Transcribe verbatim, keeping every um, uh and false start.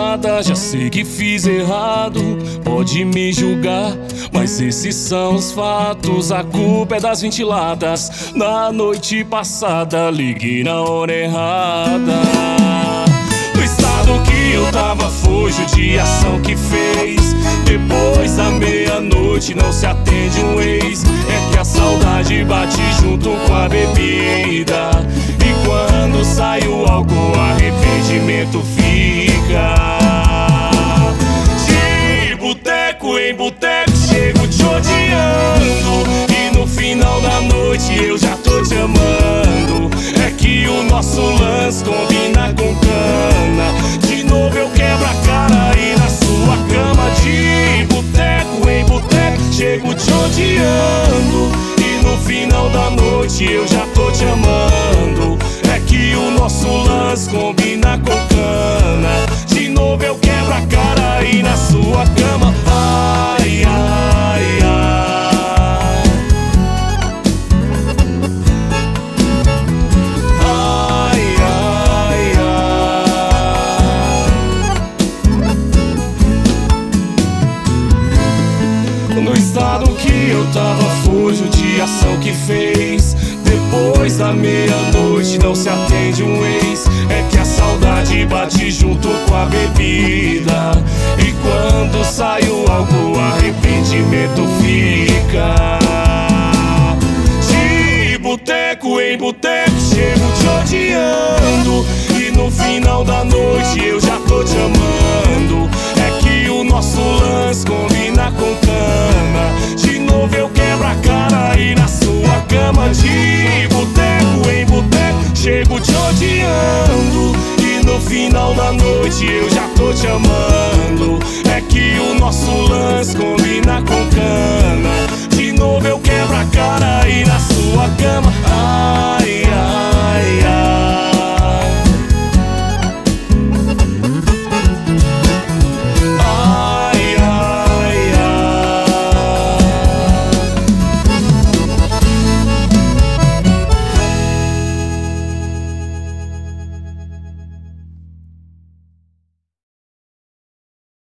nada, já sei que fiz errado. Pode me julgar, mas esses são os fatos. A culpa é das ventiladas. Na noite passada, liguei na hora errada. No estado que eu tava, foi judiação que fez. Depois da meia-noite não se atende um ex. É que a saudade bate junto com a bebida, e quando sai o álcool, arrependimento fica. De boteco em boteco chego te odiando, e no final da noite eu já tô te amando. É que o nosso lance combina com cana. De novo eu quebro a cara aí na sua cama. De boteco em boteco chego te odiando, e no final da noite eu já tô te amando. É que o nosso lance combina com cana. De novo eu quebro a cara aí na sua cama. Ai, ai, ai. Ai, ai, ai. No estado que eu tava, foi judiação que fez. Depois da meia-noite não se atende um ex. É que a saudade bate junto com a bebida, e quando sai o álcool, arrependimento fica. De boteco em boteco chego te odiando, e no final da noite eu já tô te amando. É que o nosso lance combina com cana. De novo eu quebro a cara aí na sua cama. De boteco em boteco chego te odiando, e no final da noite eu já tô te amando. É que o nosso lance combina com cana. De novo eu quebro a cara aí na sua cama. Ai,